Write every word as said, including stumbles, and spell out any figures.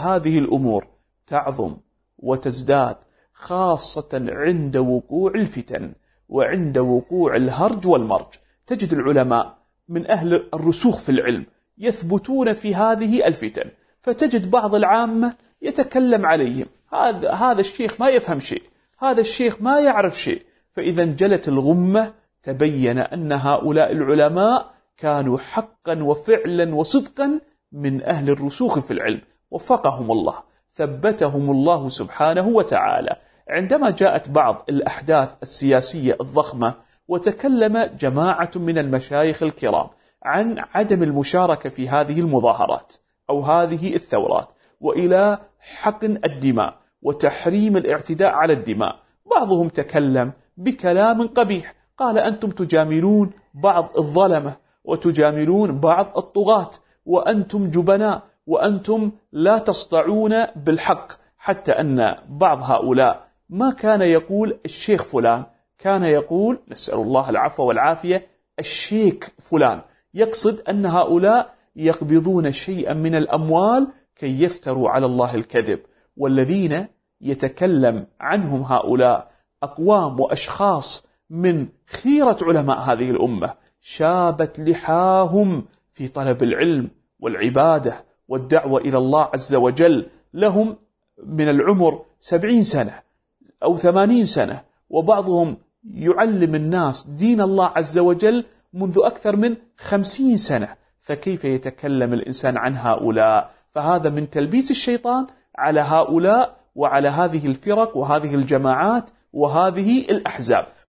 هذه الأمور تعظم وتزداد، خاصة عند وقوع الفتن وعند وقوع الهرج والمرج. تجد العلماء من أهل الرسوخ في العلم يثبتون في هذه الفتن، فتجد بعض العامة يتكلم عليهم: هذا هذا الشيخ ما يفهم شيء، هذا الشيخ ما يعرف شيء. فإذا انجلت الغمة تبين أن هؤلاء العلماء كانوا حقا وفعلا وصدقا من أهل الرسوخ في العلم، وفقهم الله، ثبتهم الله سبحانه وتعالى. عندما جاءت بعض الأحداث السياسية الضخمة وتكلم جماعة من المشايخ الكرام عن عدم المشاركة في هذه المظاهرات أو هذه الثورات، وإلى حقن الدماء وتحريم الاعتداء على الدماء، بعضهم تكلم بكلام قبيح، قال: أنتم تجاملون بعض الظلمة وتجاملون بعض الطغاة، وأنتم جبناء، وأنتم لا تصدعون بالحق. حتى أن بعض هؤلاء ما كان يقول الشيخ فلان، كان يقول، نسأل الله العفو والعافية، الشيك فلان، يقصد أن هؤلاء يقبضون شيئا من الأموال كي يفتروا على الله الكذب. والذين يتكلم عنهم هؤلاء أقوام وأشخاص من خيرة علماء هذه الأمة، شابت لحاهم في طلب العلم والعبادة والدعوة إلى الله عز وجل، لهم من العمر سبعين سنة أو ثمانين سنة، وبعضهم يعلم الناس دين الله عز وجل منذ أكثر من خمسين سنة. فكيف يتكلم الإنسان عن هؤلاء؟ فهذا من تلبيس الشيطان على هؤلاء وعلى هذه الفرق وهذه الجماعات وهذه الأحزاب.